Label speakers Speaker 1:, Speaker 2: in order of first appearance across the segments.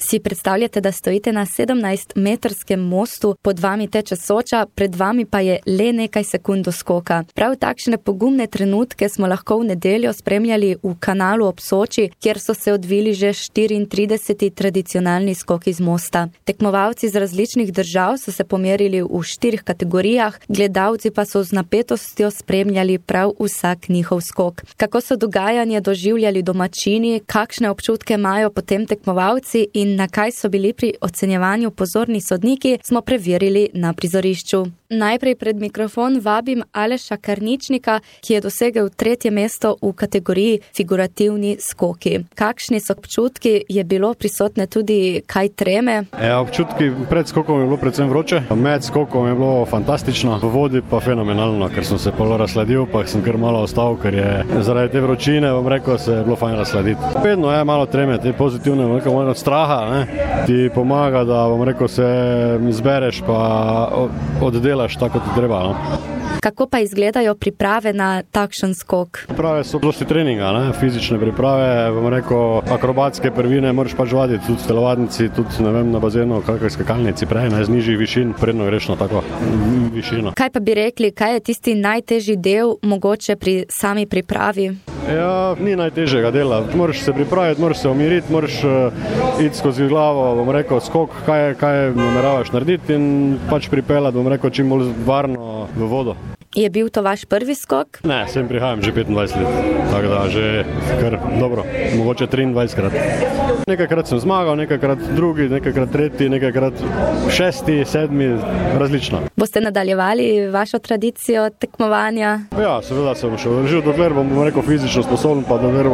Speaker 1: Si predstavljate, da stojite na 17-metrskem mostu, pod vami teče Soča, pred vami pa je le nekaj sekund do skoka. Prav takšne pogumne trenutke smo lahko v nedeljo spremljali v Kanalu ob Soči, kjer so se odvili že 34. tradicionalni skoki z mosta. Tekmovalci z različnih držav so se pomerili v 4 kategorijah, gledalci pa so z napetostjo spremljali prav vsak njihov skok. Kako so dogajanje doživljali domačini, kakšne občutke imajo potem tekmovalci in na kaj so bili pri ocenjevanju pozorni sodniki, smo preverili na prizorišču. Najprej pred mikrofon vabim Aleša Karničnika, ki je dosegel 3. mesto v kategoriji figurativni skoki. Kakšni so občutki, je bilo prisotne tudi kaj treme?
Speaker 2: Občutki pred skokom je bilo predvsem vroče, med skokom je bilo fantastično, v vodi pa fenomenalno, ker sem se polo razsladil, pa sem kar malo ostal, ker je zaradi te vročine, bom rekel, se je bilo fajn razsladiti. Vedno je malo treme, te pozitivne, bom rekel, malo od straha, ti pomaga, da, bom rekel, se zbereš pa oddelaš tako, kot treba.
Speaker 1: Kako pa izgledajo priprave na takšen skok?
Speaker 2: Priprave so dosti treninga, fizične priprave, bom rekel, akrobatske prvine, moraš pač vaditi tudi v telovadnici, tudi na bazenu, kakoj skakalnici prej, z nižjih višin, predno greš na tako višino. Kaj
Speaker 1: pa bi rekli, kaj je tisti najtežji del mogoče pri sami pripravi?
Speaker 2: Ni najtežjega dela. Moraš se pripraviti, moraš se umiriti, moraš iti skozi glavo, bom rekel, skok, kaj nameravaš narediti in pač pripeljati, bom rekel, čim bolj varno v vodo.
Speaker 1: Je bil to vaš prvi skok?
Speaker 2: Ne, sem prihajam že 25 let, tako da že kar dobro, mogoče 23krat. Nekajkrat sem zmagal, nekajkrat drugi, nekajkrat tretji, nekajkrat 6., 7, različno.
Speaker 1: Boste nadaljevali vašo tradicijo tekmovanja?
Speaker 2: Ja, seveda sem še držal, dokler bom rekel, fizično sposoben, pa dokler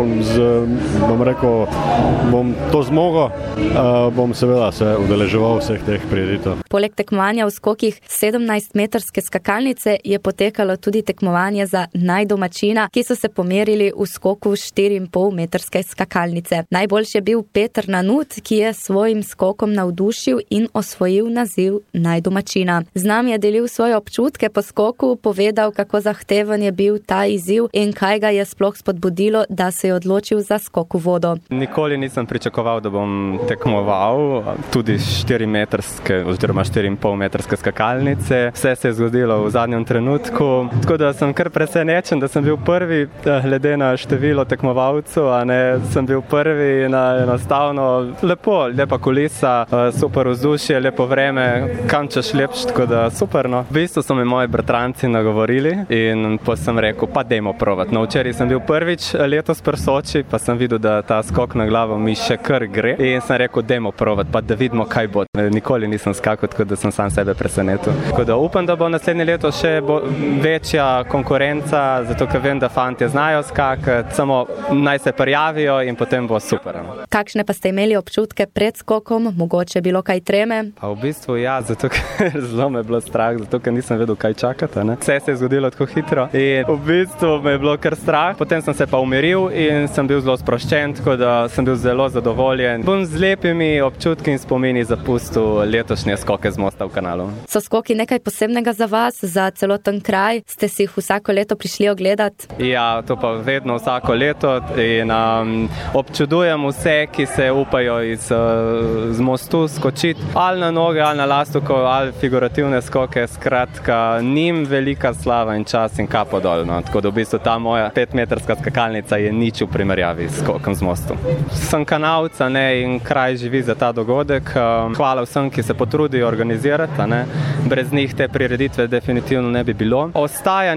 Speaker 2: bom to zmogel, bom seveda se udeleževal vseh teh prireditev.
Speaker 1: Poleg tekmovanja v skokih 17-metrske skakalnice je potekalo tudi tekmovanje za najdomačina, ki so se pomerili v skoku 4,5-metrske skakalnice. Najboljši je bil Peter Nanut, ki je svojim skokom navdušil in osvojil naziv najdomačina. Z nami je delil svoje občutke po skoku, povedal, kako zahteven je bil ta izziv in kaj ga je sploh spodbudilo, da se je odločil za skok v vodo.
Speaker 3: Nikoli nisem pričakoval, da bom tekmoval tudi 4-metrske oziroma 4,5-metrske skakalnice. Vse se je zgodilo v zadnjem trenutku, tako da sem kar presenečen, da sem bil prvi, glede na število tekmovalcev, a ne, sem bil prvi na enostavno lepa kulisa, super vzdušje, lepo vreme, kam češ lepš, tako da super, no. V bistvu so me moji bratranci nagovorili in pa sem rekel, pa dajmo provat. No, včeraj sem bil prvič letos pri Soči, pa sem videl, da ta skok na glavo mi še kar gre in sem rekel, dajmo provat, pa da vidimo, kaj bo. Nikoli nisem skakal, tako da sem sam sebe presenetil. Tako da upam, da bo naslednje leto še večja konkurenca, zato ker vem, da fantje znajo skakati, samo naj se prijavijo in potem bo super.
Speaker 1: Kakšne pa ste imeli občutke pred skokom? Mogoče bilo kaj treme?
Speaker 3: Pa v bistvu ja, zato ker zelo me je bilo strah, zato ker nisem vedel, kaj čakati. Vse se je zgodilo tako hitro in v bistvu me je bilo kar strah. Potem sem se pa umiril in sem bil zelo sproščen, tako da sem bil zelo zadovoljen. Bom z lepimi občutki in spomini zapustil letošnje skoke z mosta v Kanalu.
Speaker 1: So skoki nekaj posebnega za vas, za celoten kraj? Ste si jih vsako leto prišli ogledati?
Speaker 3: Ja, to pa vedno vsako leto in občudujem vse, ki se upajo z mostu skočiti, ali na noge, ali na lastovko, ali figurativne skoke, skratka, njim velika slava in čas in kapo dol, no. Tako da v bistvu ta moja 5-metrska skakalnica je nič v primerjavi s skokom z mostu. Sem Kanalca, in kraj živi za ta dogodek. Hvala vsem, ki se potrudijo organizirati, Brez njih te prireditve definitivno ne bi bilo. Ostaja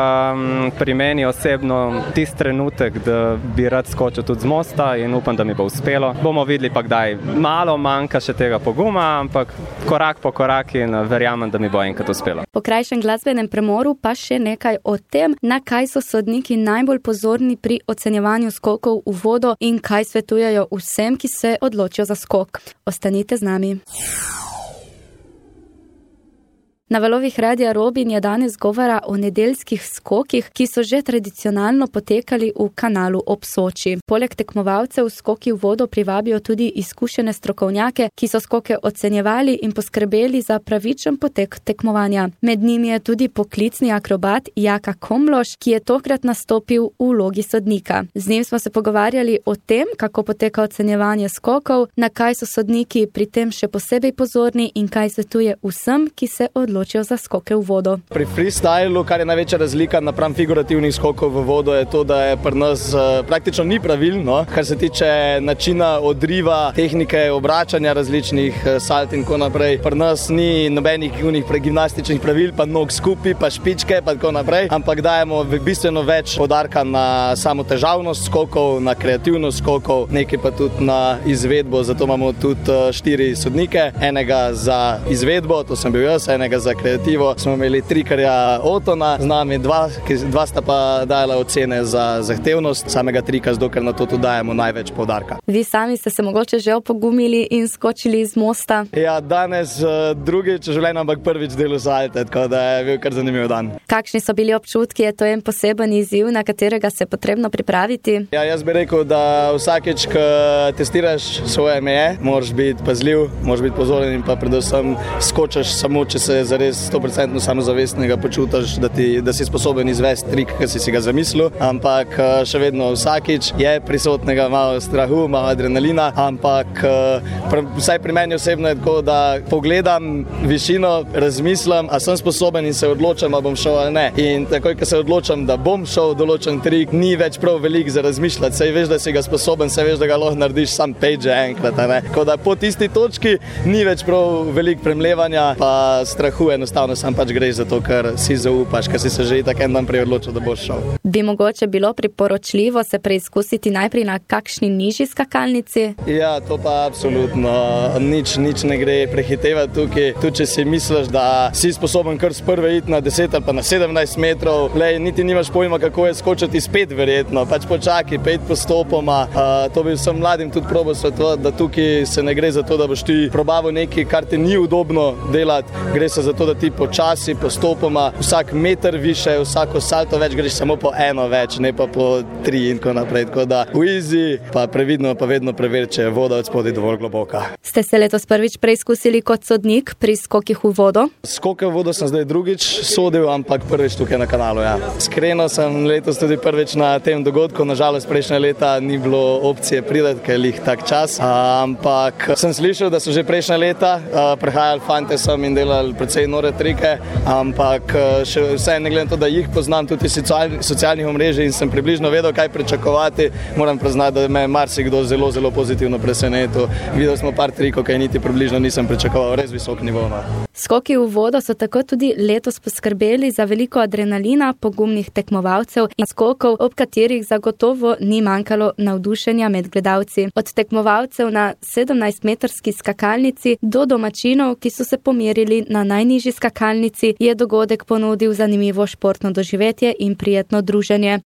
Speaker 3: pri meni osebno tisti trenutek, da bi rad skočil tudi z mosta in upam, da mi bo uspelo. Bomo videli pa kdaj. Malo manjka še tega poguma, ampak korak po korak in verjamem, da mi bo enkrat uspelo.
Speaker 1: Po krajšem glasbenem premoru pa še nekaj o tem, na kaj so sodniki najbolj pozorni pri ocenjevanju skokov v vodo in kaj svetujejo vsem, ki se odločijo za skok. Ostanite z nami. Na valovih Radia Robin je danes govora o nedeljskih skokih, ki so že tradicionalno potekali v kanalu ob Soči. Poleg tekmovalcev skoki v vodo privabijo tudi izkušene strokovnjake, ki so skoke ocenjevali in poskrbeli za pravičen potek tekmovanja. Med njimi je tudi poklicni akrobat Jaka Komloš, ki je tokrat nastopil v vlogi sodnika. Z njim smo se pogovarjali o tem, kako poteka ocenjevanje skokov, na kaj so sodniki pri tem še posebej pozorni in kaj svetuje vsem, ki se odločijo za skoke v vodo.
Speaker 4: Pri freestylu, kar je največja razlika napram figurativnih skokov v vodo, je to, da je pri nas praktično ni pravil, no? Kar se tiče načina odriva, tehnike obračanja različnih salt in tako naprej. Pri nas ni nobenih gimnastičnih pravil, pa nog skupaj, pa špičke, pa tako naprej, ampak dajemo bistveno več poudarka na samo težavnost skokov, na kreativnost skokov, nekaj pa tudi na izvedbo, zato imamo tudi 4 sodnike, enega za izvedbo, to sem bil jaz, enega za kreativo, smo imeli trikarja Otona, z nami dva sta pa dajala ocene za zahtevnost samega trika, zato ker na to tudi dajemo največ poudarka.
Speaker 1: Vi sami ste se mogoče že opogumili in skočili iz mosta?
Speaker 4: Ja, danes drugič v življenju, ampak prvič delu salte, tako da je bil kar zanimiv dan.
Speaker 1: Kakšni so bili občutki? Je to en poseben izziv, na katerega se je potrebno pripraviti?
Speaker 4: Ja, jaz bi rekel, da vsakeč, ko testiraš svoje meje, moraš biti pazljiv, moraš biti pozoren in pa predvsem skočaš samo, če se zares 100% samozavestnega počutiš, da si sposoben izvesti trik, ki si ga zamislil, ampak še vedno vsakeč je prisotnega malo strahu, malo adrenalina, ampak vsaj pri meni osebno je tako, da pogledam višino, razmislim, a sem sposoben in se odločam, a bom šel ali ne. In takoj, ko se odločam, da bom šel določen trik, ni več prav veliko za razmišljati. Saj veš, da si ga sposoben, saj veš, da ga lahko narediš sam page enkrat, ne. Tako da po tisti točki ni več prav veliko premlevanja, pa strahu, enostavno sam pač greš za to, ker si zaupaš, ker si se že tak en dan prej odločil, da boš šel.
Speaker 1: Bi mogoče bilo priporočljivo se preizkusiti najprej na kakšni nižji skakalnici?
Speaker 4: Ja, to pa absolutno nič ne gre prehitevati tukaj. Tudi če si misliš, da si sposoben kar s prve iti na 10 ali pa na 17 metrov, niti nimaš pojma, kako je skočiti spet verjetno. Pač počakaj, pet postopoma. To bi vsem mladim tudi probal svetovati, da tukaj se ne gre za to, da boš ti probaval nekaj, kar ti ni udobno delati. Gre se za to, da ti počasi, postopoma, vsak meter više, vsako salto več, greš samo po eno več, ne pa po 3 in tako naprej. Tako da v easy, pa previdno, pa vedno preveri, če je voda od spodaj dovolj globoka.
Speaker 1: Ste se letos prvič preizkusili kot sodnik pri skokih v vodo?
Speaker 4: Skoke v vodo sem zdaj drugič sodil, ampak prvič tukaj na kanalu, ja. Iskreno sem letos tudi prvič na tem dogodku, nažalost prejšnje leta ni bilo opcije priti, ker je lih tak čas, ampak sem slišal, da so že prejšnje leta prihajali fante sem in delali precej nore trike, ampak še vse ne gledam to, da jih poznam tudi socialnih omrežij in sem približno vedel, kaj pričakovati. Moram priznati, da me je marsikdo zelo, zelo pozitivno presenetil. Videli smo par trikov, kaj niti približno nisem pričakoval, res visok nivo.
Speaker 1: Skoki v vodo so tako tudi letos poskrbeli za veliko adrenalina, pogumnih tekmovalcev in skokov, ob katerih zagotovo ni manjkalo navdušenja med gledalci. Od tekmovalcev na 17-metrski skakalnici do domačinov, ki so se pomerili na najnižji skakalnici, je dogodek ponudil zanimivo športno doživetje in prijetno druženje.